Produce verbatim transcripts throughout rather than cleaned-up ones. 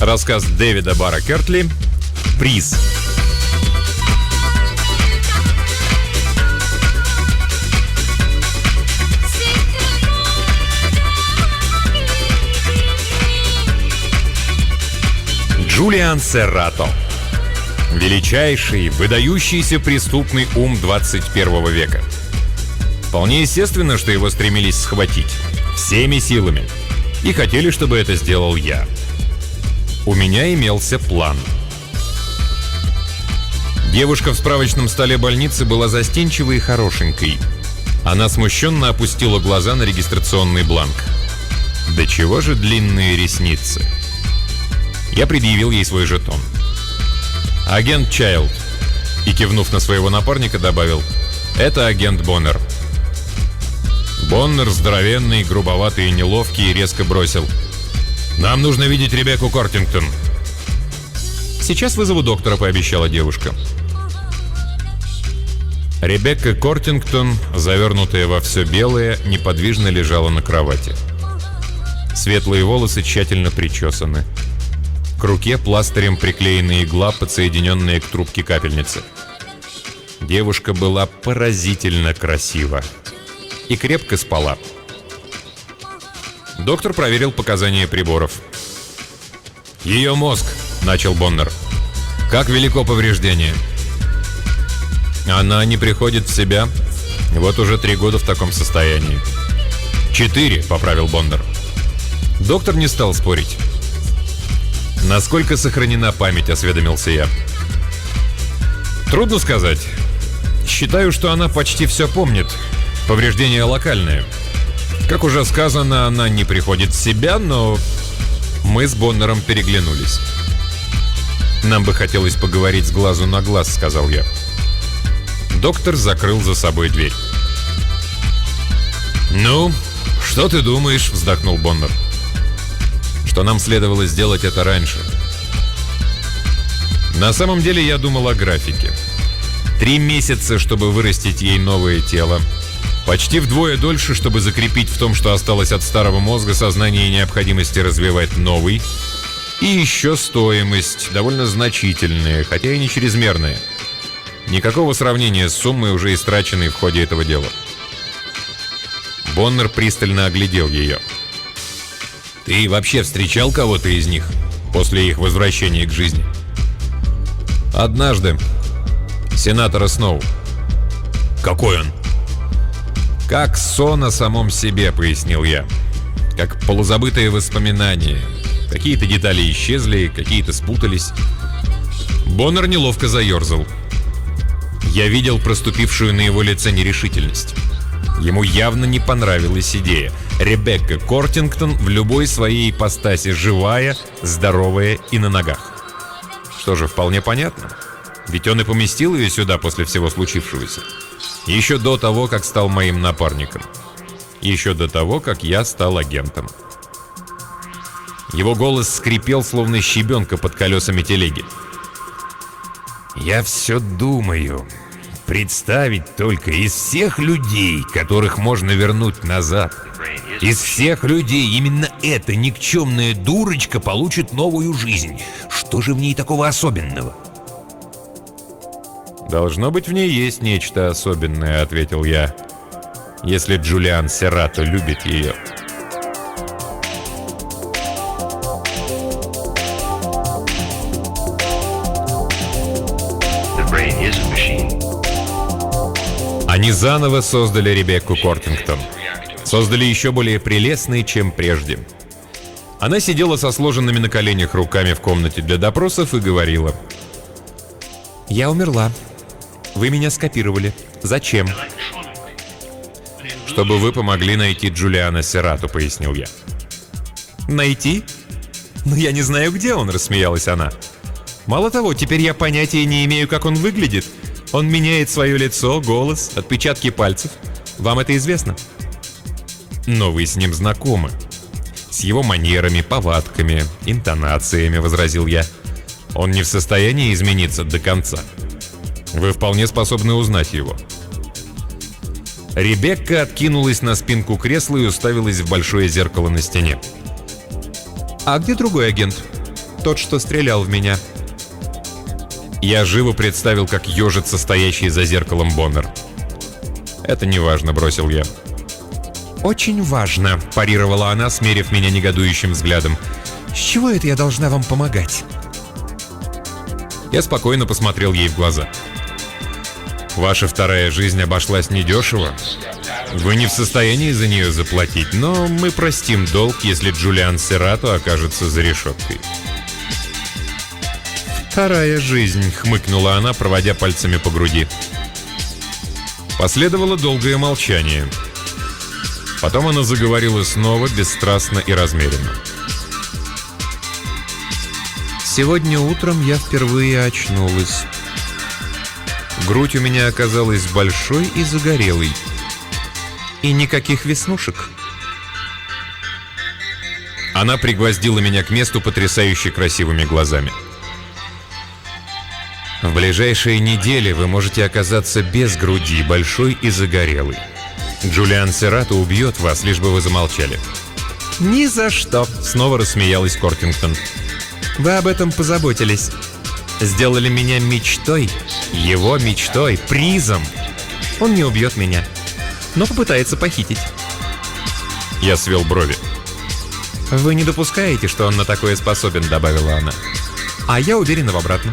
Рассказ Дэвида Барра Кертли «Приз». Джулиан Серрато. Величайший, выдающийся преступный ум двадцать первого века. Вполне естественно, что его стремились схватить всеми силами. И хотели, чтобы это сделал я. У меня имелся план. Девушка в справочном столе больницы была застенчивой и хорошенькой. Она смущенно опустила глаза на регистрационный бланк. Да чего же длинные ресницы? Я предъявил ей свой жетон. «Агент Чайлд». И, кивнув на своего напарника, добавил: «Это агент Боннер». Боннер, здоровенный, грубоватый и неловкий, резко бросил: «Нам нужно видеть Ребекку Кортингтон». «Сейчас вызову доктора», — пообещала девушка. Ребекка Кортингтон, завернутая во все белое, неподвижно лежала на кровати. Светлые волосы тщательно причесаны. К руке пластырем приклеена игла, подсоединенная к трубке капельницы. Девушка была поразительно красива и крепко спала. Доктор проверил показания приборов. «Ее мозг», — начал Боннер. «Как велико повреждение?» «Она не приходит в себя. Вот уже три года в таком состоянии». «Четыре», — поправил Боннер. Доктор не стал спорить. «Насколько сохранена память?» — осведомился я. «Трудно сказать. Считаю, что она почти все помнит. Повреждения локальные. Как уже сказано, она не приходит в себя, но...» Мы с Боннером переглянулись. «Нам бы хотелось поговорить с глазу на глаз», — сказал я. Доктор закрыл за собой дверь. «Ну, что ты думаешь?» — вздохнул Боннер. «Что нам следовало сделать это раньше». На самом деле я думал о графике. Три месяца, чтобы вырастить ей новое тело. Почти вдвое дольше, чтобы закрепить в том, что осталось от старого мозга, сознание и необходимости развивать новый. И еще стоимость, довольно значительная, хотя и не чрезмерная. Никакого сравнения с суммой, уже истраченной в ходе этого дела. Боннер пристально оглядел ее. «Ты вообще встречал кого-то из них после их возвращения к жизни?» «Однажды. Сенатора Сноу». «Какой он?» «Как сон о самом себе», — пояснил я. «Как полузабытые воспоминания. Какие-то детали исчезли, какие-то спутались». Боннер неловко заерзал. Я видел проступившую на его лице нерешительность. Ему явно не понравилась идея. Ребекка Кортингтон в любой своей ипостаси живая, здоровая и на ногах. Что же, вполне понятно. Ведь он и поместил ее сюда после всего случившегося. Еще до того, как стал моим напарником. Еще до того, как я стал агентом. Его голос скрипел, словно щебенка под колесами телеги. «Я все думаю. Представить только, из всех людей, которых можно вернуть назад, из всех людей именно эта никчемная дурочка получит новую жизнь. Что же в ней такого особенного?» «Должно быть, в ней есть нечто особенное», — ответил я. «Если Джулиан Серрато любит ее». Они заново создали Ребекку Кортингтон. Создали еще более прелестной, чем прежде. Она сидела со сложенными на коленях руками в комнате для допросов и говорила: «Я умерла. Вы меня скопировали. Зачем?» «Чтобы вы помогли найти Джулиана Серрато», — пояснил я. «Найти? Но я не знаю, где он», — рассмеялась она. «Мало того, теперь я понятия не имею, как он выглядит. Он меняет свое лицо, голос, отпечатки пальцев. Вам это известно?» «Но вы с ним знакомы. С его манерами, повадками, интонациями», — возразил я. «Он не в состоянии измениться до конца. Вы вполне способны узнать его». Ребекка откинулась на спинку кресла и уставилась в большое зеркало на стене. «А где другой агент?» тот, что стрелял в меня». Я живо представил, как ежится стоящий за зеркалом Боннер. «Это не важно», — бросил я. «Очень важно», — парировала она, смерив меня негодующим взглядом. «С чего это я должна вам помогать?» Я спокойно посмотрел ей в глаза. «Ваша вторая жизнь обошлась недешево. Вы не в состоянии за нее заплатить, но мы простим долг, если Джулиан Серрато окажется за решеткой». «Вторая жизнь», — хмыкнула она, проводя пальцами по груди. Последовало долгое молчание. Потом она заговорила снова, бесстрастно и размеренно. «Сегодня утром я впервые очнулась. Грудь у меня оказалась большой и загорелой. И никаких веснушек». Она пригвоздила меня к месту потрясающе красивыми глазами. «В ближайшие недели вы можете оказаться без груди, большой и загорелой. Джулиан Серрато убьет вас, лишь бы вы замолчали». «Ни за что!» — снова рассмеялась Кортингтон. «Вы об этом позаботились. Сделали меня мечтой, его мечтой, призом. Он не убьет меня, но попытается похитить». Я свел брови. «Вы не допускаете, что он на такое способен», — добавила она. «А я уверена в обратном».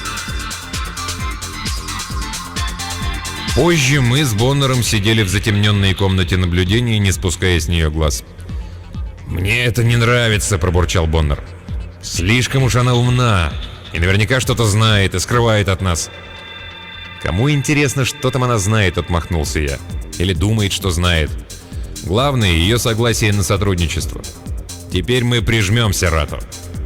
Позже мы с Боннером сидели в затемненной комнате наблюдения, не спуская с нее глаз. «Мне это не нравится», — пробурчал Боннер. «Слишком уж она умна, и наверняка что-то знает и скрывает от нас». «Кому интересно, что там она знает?» — отмахнулся я. «Или думает, что знает. Главное — ее согласие на сотрудничество. Теперь мы прижмем Серрато».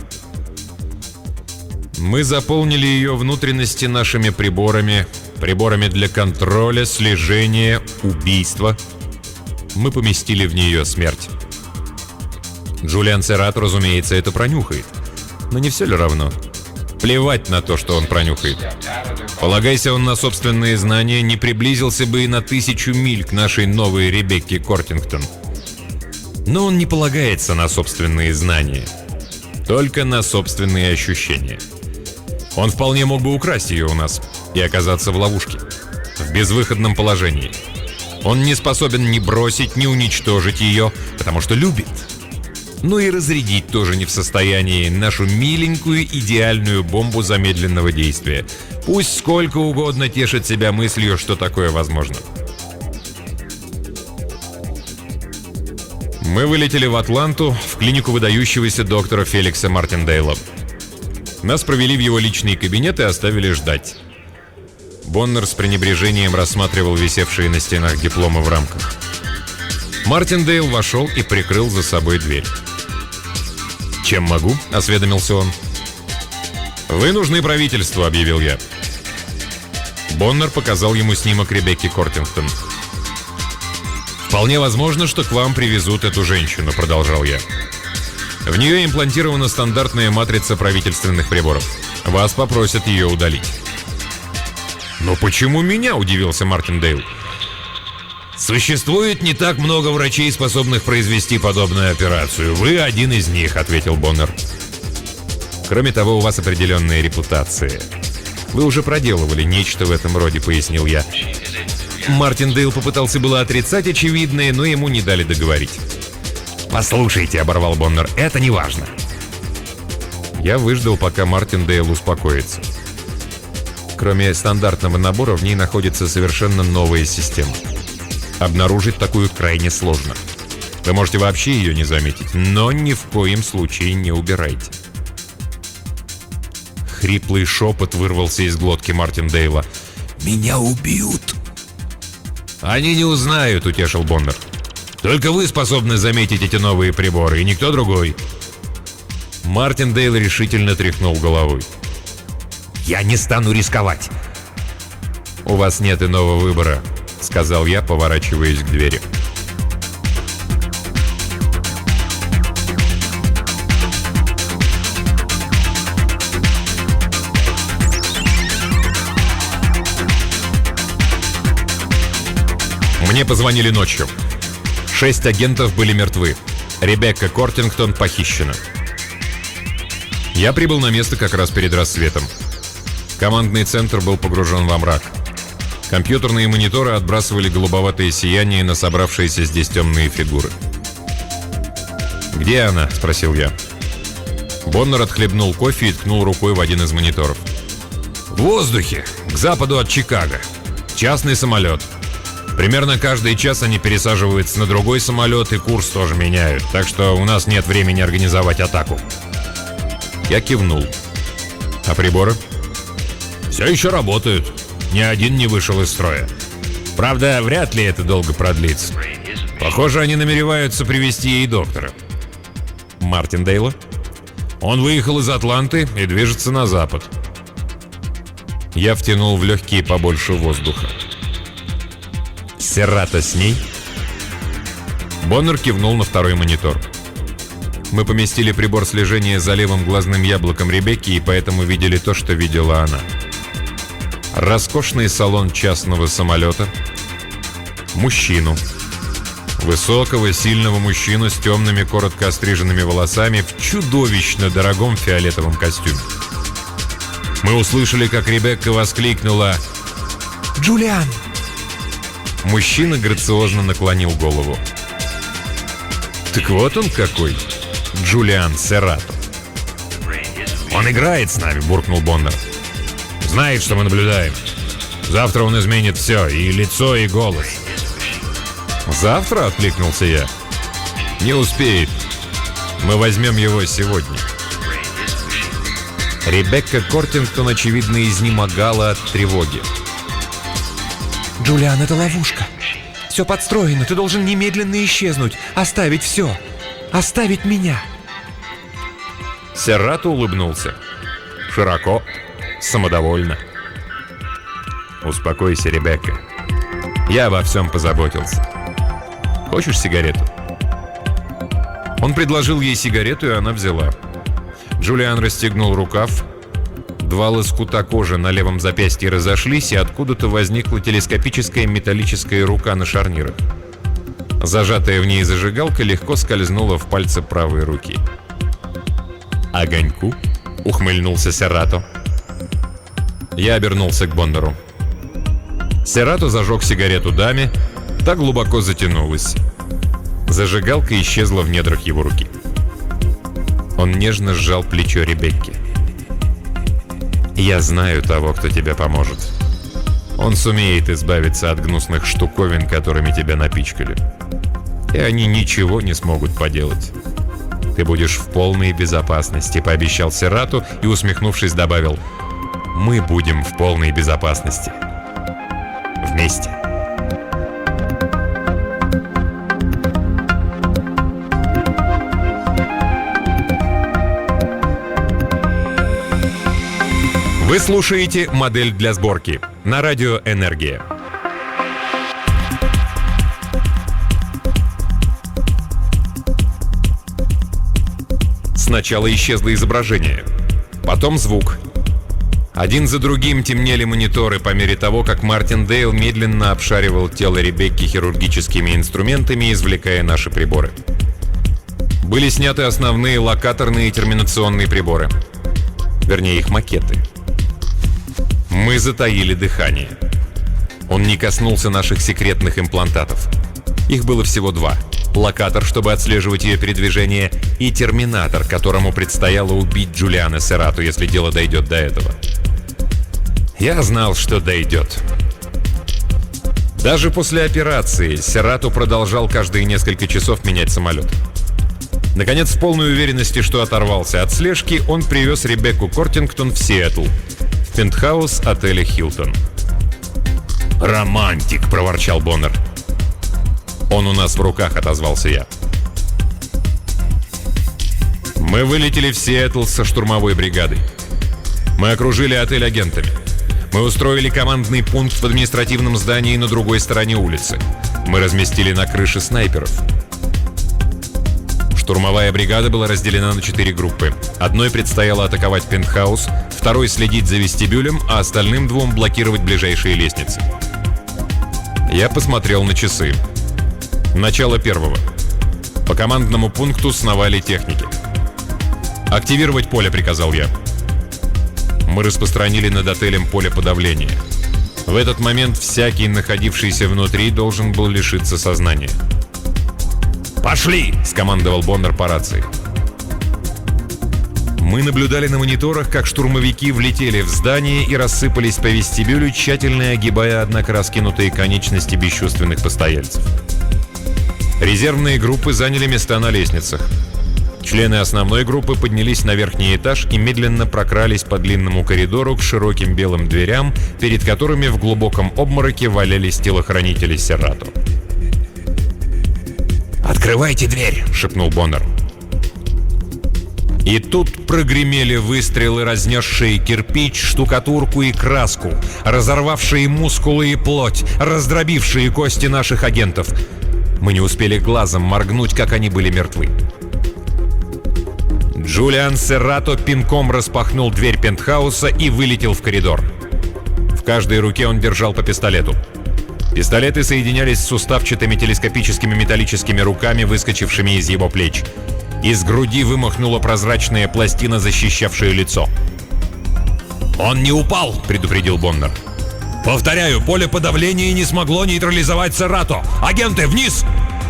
Мы заполнили ее внутренности нашими приборами, приборами для контроля, слежения, убийства. Мы поместили в нее смерть. Джулиан Серрато, разумеется, это пронюхает. Но не все ли равно? Плевать на то, что он пронюхает. Полагайся он на собственные знания, не приблизился бы и на тысячу миль к нашей новой Ребекке Кортингтон. Но он не полагается на собственные знания, только на собственные ощущения. Он вполне мог бы украсть ее у нас и оказаться в ловушке, в безвыходном положении. Он не способен ни бросить, ни уничтожить ее, потому что любит. Ну и разрядить тоже не в состоянии нашу миленькую идеальную бомбу замедленного действия. Пусть сколько угодно тешит себя мыслью, что такое возможно. Мы вылетели в Атланту, в клинику выдающегося доктора Феликса Мартиндейла. Нас провели в его личный кабинет и оставили ждать. Боннер с пренебрежением рассматривал висевшие на стенах дипломы в рамках. Мартиндейл вошел и прикрыл за собой дверь. «Чем могу?» — осведомился он. «Вы нужны правительству», — объявил я. Боннер показал ему снимок Ребекки Кортингтон. «Вполне возможно, что к вам привезут эту женщину», — продолжал я. «В нее имплантирована стандартная матрица правительственных приборов. Вас попросят ее удалить». «Но почему меня?» — удивился Мартиндейл. «Существует не так много врачей, способных произвести подобную операцию. Вы один из них», — ответил Боннер. «Кроме того, у вас определенная репутация. Вы уже проделывали нечто в этом роде», — пояснил я. Мартиндейл попытался было отрицать очевидное, но ему не дали договорить. «Послушайте», — оборвал Боннер, — «это не важно». Я выждал, пока Мартиндейл успокоится. Кроме стандартного набора, в ней находится совершенно новая система. Обнаружить такую крайне сложно. Вы можете вообще ее не заметить, но ни в коем случае не убирайте. Хриплый шепот вырвался из глотки Мартиндейла. «Меня убьют!» «Они не узнают», — утешил Боннер. «Только вы способны заметить эти новые приборы, и никто другой». Мартиндейл решительно тряхнул головой. «Я не стану рисковать». «У вас нет иного выбора», — сказал я, поворачиваясь к двери. Мне позвонили ночью. Шесть агентов были мертвы. Ребекка Кортингтон похищена. Я прибыл на место как раз перед рассветом. Командный центр был погружен во мрак. Компьютерные мониторы отбрасывали голубоватое сияние на собравшиеся здесь темные фигуры. «Где она?» — спросил я. Боннер отхлебнул кофе и ткнул рукой в один из мониторов. «В воздухе, к западу от Чикаго. Частный самолет. Примерно каждый час они пересаживаются на другой самолет и курс тоже меняют, так что у нас нет времени организовать атаку». Я кивнул. «А приборы?» «Все еще работают. Ни один не вышел из строя. Правда, вряд ли это долго продлится. Похоже, они намереваются привезти ей доктора». «Мартиндейла?» «Он выехал из Атланты и движется на запад». Я втянул в легкие побольше воздуха. «Серрато с ней?» Боннер кивнул на второй монитор. Мы поместили прибор слежения за левым глазным яблоком Ребекки и поэтому видели то, что видела она. Роскошный салон частного самолета. Мужчину. Высокого, сильного мужчину с темными, коротко остриженными волосами в чудовищно дорогом фиолетовом костюме. Мы услышали, как Ребекка воскликнула: «Джулиан!» Мужчина грациозно наклонил голову. «Так вот он какой, Джулиан Серрато». «Он играет с нами», — буркнул Боннер. «Знает, что мы наблюдаем. Завтра он изменит все, и лицо, и голос». «Завтра?» — откликнулся я. «Не успеет. Мы возьмем его сегодня». Ребекка Кортингтон, очевидно, изнемогала от тревоги. «Джулиан, это ловушка. Все подстроено. Ты должен немедленно исчезнуть. Оставить все. Оставить меня». Серрато улыбнулся. Широко, самодовольно. «Успокойся, Ребекка. Я обо всем позаботился. Хочешь сигарету?» Он предложил ей сигарету, и она взяла. Джулиан расстегнул рукав. Два лоскута кожи на левом запястье разошлись, и откуда-то возникла телескопическая металлическая рука на шарнирах. Зажатая в ней зажигалка легко скользнула в пальцы правой руки. «Огоньку?» — ухмыльнулся Серрато. Я обернулся к Боннеру. Серрато зажег сигарету даме, та глубоко затянулась. Зажигалка исчезла в недрах его руки. Он нежно сжал плечо Ребекки. «Я знаю того, кто тебе поможет. Он сумеет избавиться от гнусных штуковин, которыми тебя напичкали. И они ничего не смогут поделать. Ты будешь в полной безопасности», — пообещал Серрато и, усмехнувшись, добавил: «Мы будем в полной безопасности. Вместе». Вы слушаете «Модель для сборки» на радио «Энергия». Сначала исчезло изображение, потом звук. Один за другим темнели мониторы по мере того, как Мартиндейл медленно обшаривал тело Ребекки хирургическими инструментами, извлекая наши приборы. Были сняты основные локаторные и терминационные приборы. Вернее, их макеты. Мы затаили дыхание. Он не коснулся наших секретных имплантатов. Их было всего два. Локатор, чтобы отслеживать ее передвижение, и терминатор, которому предстояло убить Джулиана Серрато, если дело дойдет до этого. Я знал, что дойдет. Даже после операции Серрато продолжал каждые несколько часов менять самолет. Наконец, в полной уверенности, что оторвался от слежки, он привез Ребекку Кортингтон в Сиэтл, в пентхаус отеля «Хилтон». «Романтик!» — проворчал Боннер. «Он у нас в руках», — отозвался я. Мы вылетели в Сиэтл со штурмовой бригадой. Мы окружили отель агентами. Мы устроили командный пункт в административном здании на другой стороне улицы. Мы разместили на крыше снайперов. Штурмовая бригада была разделена на четыре группы. Одной предстояло атаковать пентхаус, второй следить за вестибюлем, а остальным двум блокировать ближайшие лестницы. Я посмотрел на часы. Начало первого. По командному пункту сновали техники. «Активировать поле», — приказал я. Мы распространили над отелем поле подавления. В этот момент всякий, находившийся внутри, должен был лишиться сознания. «Пошли!» — скомандовал Боннер по рации. Мы наблюдали на мониторах, как штурмовики влетели в здание и рассыпались по вестибюлю, тщательно огибая, однако, раскинутые конечности бесчувственных постояльцев. Резервные группы заняли места на лестницах. Члены основной группы поднялись на верхний этаж и медленно прокрались по длинному коридору к широким белым дверям, перед которыми в глубоком обмороке валялись телохранители Серрато. «Открывайте дверь!» — шепнул Боннер. И тут прогремели выстрелы, разнесшие кирпич, штукатурку и краску, разорвавшие мускулы и плоть, раздробившие кости наших агентов. Мы не успели глазом моргнуть, как они были мертвы. Джулиан Серрато пинком распахнул дверь пентхауса и вылетел в коридор. В каждой руке он держал по пистолету. Пистолеты соединялись с суставчатыми телескопическими металлическими руками, выскочившими из его плеч. Из груди вымахнула прозрачная пластина, защищавшая лицо. «Он не упал!» — предупредил Боннер. «Повторяю, поле подавления не смогло нейтрализовать Серрато! Агенты, вниз!»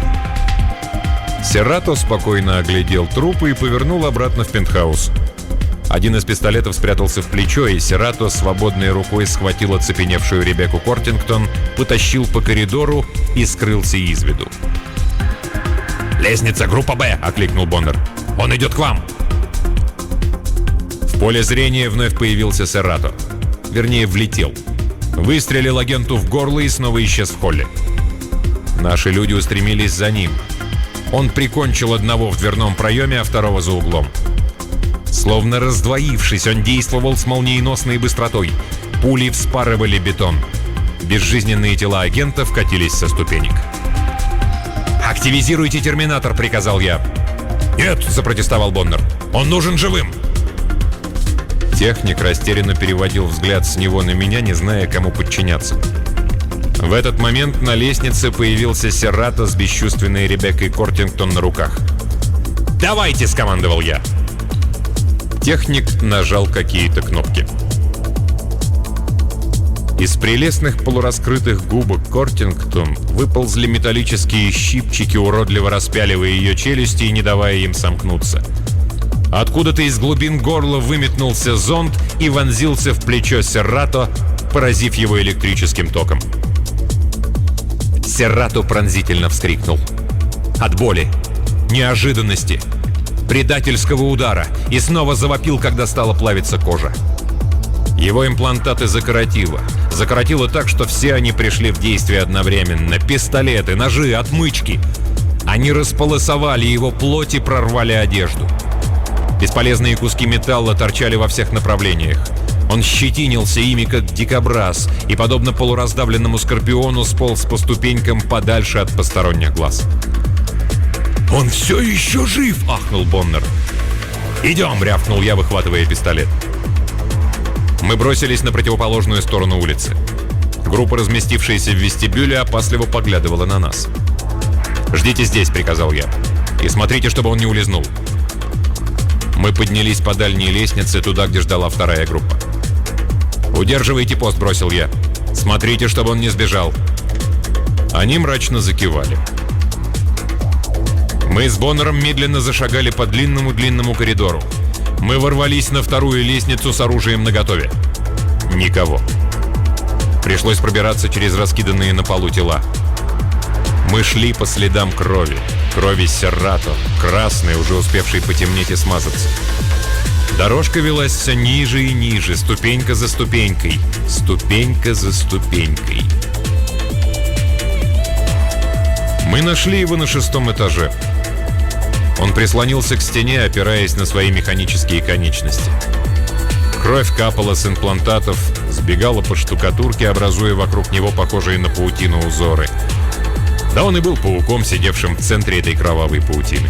Серрато спокойно оглядел трупы и повернул обратно в пентхаус. Один из пистолетов спрятался в плечо, и Серрато свободной рукой схватил оцепеневшую Ребекку Кортингтон, потащил по коридору и скрылся из виду. «Лестница, группа Б!» — окликнул Боннер. «Он идет к вам!» В поле зрения вновь появился Серрато. Вернее, влетел. Выстрелил агенту в горло и снова исчез в холле. Наши люди устремились за ним. Он прикончил одного в дверном проеме, а второго за углом. Словно раздвоившись, он действовал с молниеносной быстротой. Пули вспарывали бетон. Безжизненные тела агентов катились со ступенек. «Активизируйте терминатор», — приказал я. «Нет», — запротестовал Боннер. «Он нужен живым». Техник растерянно переводил взгляд с него на меня, не зная, кому подчиняться. В этот момент на лестнице появился Серрато с бесчувственной Ребеккой Кортингтон на руках. «Давайте!» — скомандовал я. Техник нажал какие-то кнопки. Из прелестных полураскрытых губок Кортингтон выползли металлические щипчики, уродливо распяливая ее челюсти и не давая им сомкнуться. Откуда-то из глубин горла выметнулся зонд и вонзился в плечо Серрато, поразив его электрическим током. Серрато пронзительно вскрикнул. От боли, неожиданности, предательского удара, и снова завопил, когда стала плавиться кожа. Его имплантаты закоротило. Закоротило так, что все они пришли в действие одновременно. Пистолеты, ножи, отмычки. Они располосовали его плоть и прорвали одежду. Бесполезные куски металла торчали во всех направлениях. Он щетинился ими, как дикобраз, и, подобно полураздавленному скорпиону, сполз по ступенькам подальше от посторонних глаз. «Он все еще жив!» — ахнул Боннер. «Идем!» — рявкнул я, выхватывая пистолет. Мы бросились на противоположную сторону улицы. Группа, разместившаяся в вестибюле, опасливо поглядывала на нас. «Ждите здесь», — приказал я. «И смотрите, чтобы он не улизнул». Мы поднялись по дальней лестнице, туда, где ждала вторая группа. «Удерживайте пост», — бросил я. «Смотрите, чтобы он не сбежал». Они мрачно закивали. Мы с Боннером медленно зашагали по длинному-длинному коридору. Мы ворвались на вторую лестницу с оружием наготове. Никого. Пришлось пробираться через раскиданные на полу тела. Мы шли по следам крови. Крови Серрато, красной, уже успевшей потемнеть и смазаться. Дорожка велась все ниже и ниже, ступенька за ступенькой, ступенька за ступенькой. Мы нашли его на шестом этаже. Он прислонился к стене, опираясь на свои механические конечности. Кровь капала с имплантатов, сбегала по штукатурке, образуя вокруг него похожие на паутину узоры. Да он и был пауком, сидевшим в центре этой кровавой паутины.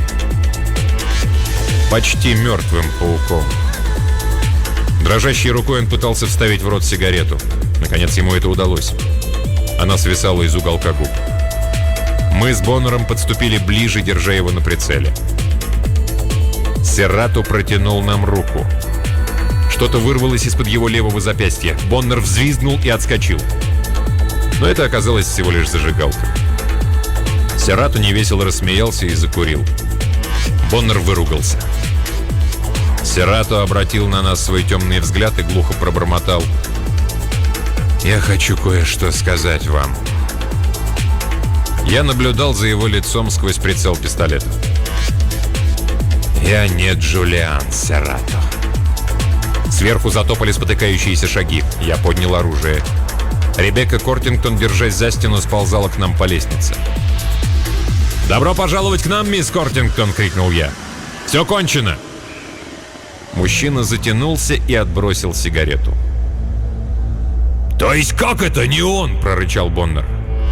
Почти мертвым пауком. Дрожащей рукой он пытался вставить в рот сигарету. Наконец ему это удалось. Она свисала из уголка губ. Мы с Боннером подступили ближе, держа его на прицеле. Серрато протянул нам руку. Что-то вырвалось из-под его левого запястья. Боннер взвизгнул и отскочил. Но это оказалось всего лишь зажигалка. Серрато невесело рассмеялся и закурил. Боннер выругался. Серрато обратил на нас свой темный взгляд и глухо пробормотал: «Я хочу кое-что сказать вам». Я наблюдал за его лицом сквозь прицел пистолета. «Я не Джулиан Серрато». Сверху затопали спотыкающиеся шаги. Я поднял оружие. Ребекка Кортингтон, держась за стену, сползала к нам по лестнице. «Добро пожаловать к нам, мисс Кортингтон!» — крикнул я. «Все кончено!» Мужчина затянулся и отбросил сигарету. «То есть как это не он?» — прорычал Боннер.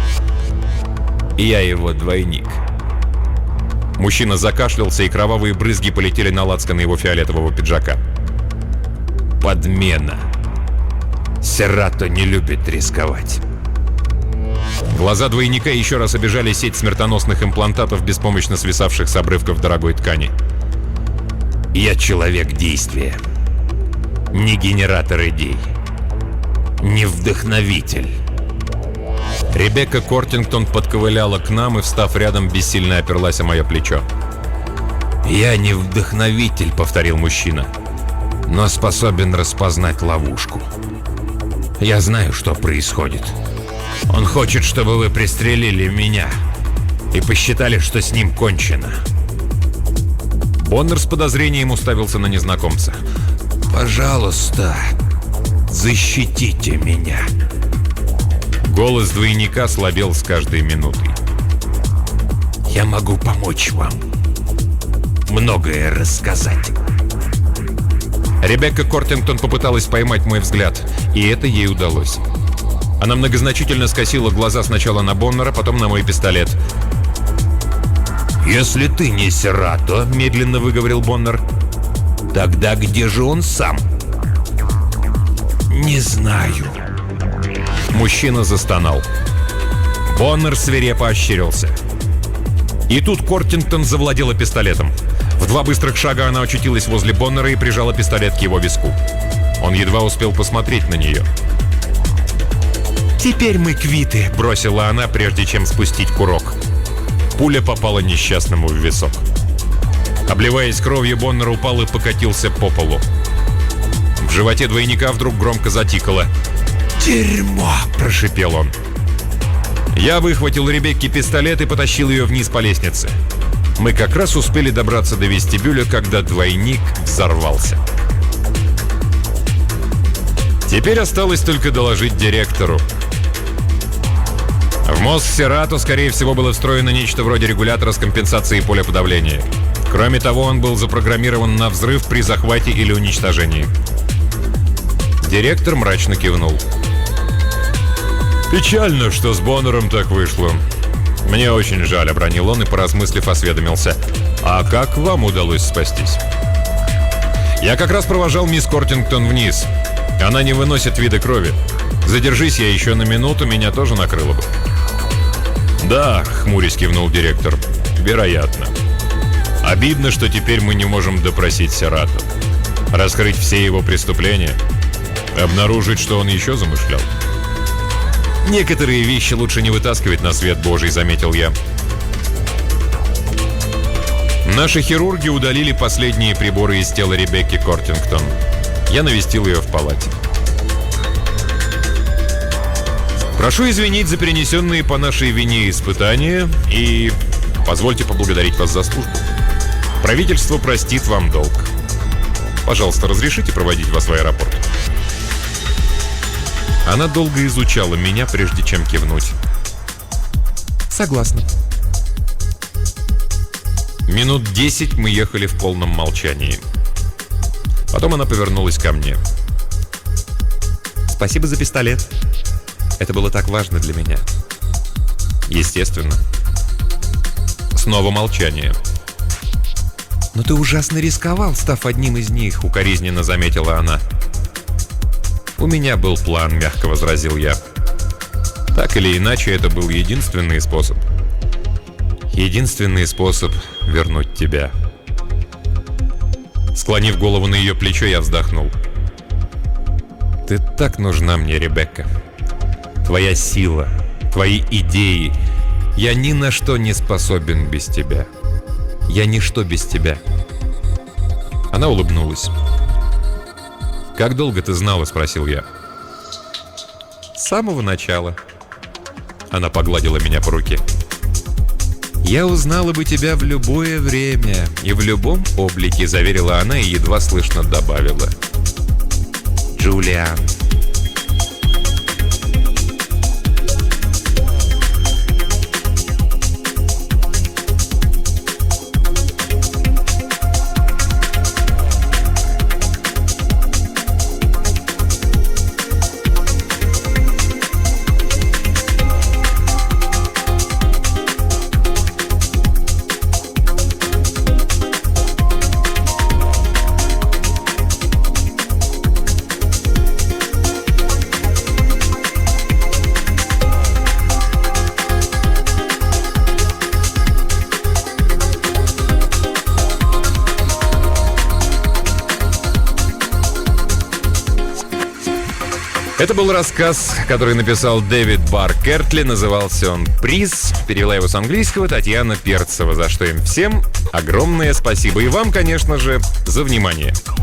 «Я его двойник». Мужчина закашлялся, и кровавые брызги полетели на лацканы его фиолетового пиджака. «Подмена. Серрато не любит рисковать». Глаза двойника еще раз обижали сеть смертоносных имплантатов, беспомощно свисавших с обрывков дорогой ткани. «Я человек действия. Не генератор идей. Не вдохновитель». Ребекка Кортингтон подковыляла к нам и, встав рядом, бессильно оперлась о мое плечо. «Я не вдохновитель», — повторил мужчина, — «но способен распознать ловушку. Я знаю, что происходит. Он хочет, чтобы вы пристрелили меня и посчитали, что с ним кончено». Боннер с подозрением уставился на незнакомца. «Пожалуйста, защитите меня». Голос двойника слабел с каждой минутой. «Я могу помочь вам. Многое рассказать». Ребекка Кортингтон попыталась поймать мой взгляд, и это ей удалось. Она многозначительно скосила глаза сначала на Боннера, потом на мой пистолет. «Если ты не Серрато, — медленно выговорил Боннер, — тогда где же он сам?» «Не знаю». Мужчина застонал. Боннер свирепо ощерился. И тут Кортингтон завладела пистолетом. В два быстрых шага она очутилась возле Боннера и прижала пистолет к его виску. Он едва успел посмотреть на нее. «Теперь мы квиты», — бросила она, прежде чем спустить курок. Пуля попала несчастному в висок. Обливаясь кровью, Боннер упал и покатился по полу. В животе двойника вдруг громко затикало. «Дерьмо!» – прошипел он. Я выхватил Ребекке пистолет и потащил ее вниз по лестнице. Мы как раз успели добраться до вестибюля, когда двойник взорвался. Теперь осталось только доложить директору. В мозг Серрато, скорее всего, было встроено нечто вроде регулятора с компенсацией поля подавления. Кроме того, он был запрограммирован на взрыв при захвате или уничтожении. Директор мрачно кивнул. «Печально, что с Боннером так вышло. Мне очень жаль», — обронил он и, поразмыслив, осведомился. «А как вам удалось спастись?» «Я как раз провожал мисс Кортингтон вниз. Она не выносит вида крови. Задержись я еще на минуту, меня тоже накрыло бы». «Да», — хмурясь кивнул директор, — «вероятно. Обидно, что теперь мы не можем допросить Серрато. Раскрыть все его преступления. Обнаружить, что он еще замышлял. Некоторые вещи лучше не вытаскивать на свет Божий», — заметил я. Наши хирурги удалили последние приборы из тела Ребекки Кортингтон. Я навестил ее в палате. «Прошу извинить за перенесенные по нашей вине испытания и позвольте поблагодарить вас за службу. Правительство простит вам долг. Пожалуйста, разрешите проводить вас в аэропорт?» Она долго изучала меня, прежде чем кивнуть. «Согласна». Минут десять мы ехали в полном молчании. Потом она повернулась ко мне. «Спасибо за пистолет. Это было так важно для меня». «Естественно». Снова молчание. «Но ты ужасно рисковал, став одним из них», — укоризненно заметила она. «У меня был план», — мягко возразил я. «Так или иначе, это был единственный способ. Единственный способ вернуть тебя». Склонив голову на ее плечо, я вздохнул. «Ты так нужна мне, Ребекка. Твоя сила, твои идеи. Я ни на что не способен без тебя. Я ничто без тебя». Она улыбнулась. «Как долго ты знала?» — спросил я. «С самого начала». Она погладила меня по руке. «Я узнала бы тебя в любое время и в любом облике», — заверила она и едва слышно добавила. «Джулиан». Это был рассказ, который написал Дэвид Бар Кертли. Назывался он «Приз». Перевела его с английского Татьяна Перцева, за что им всем огромное спасибо. И вам, конечно же, за внимание.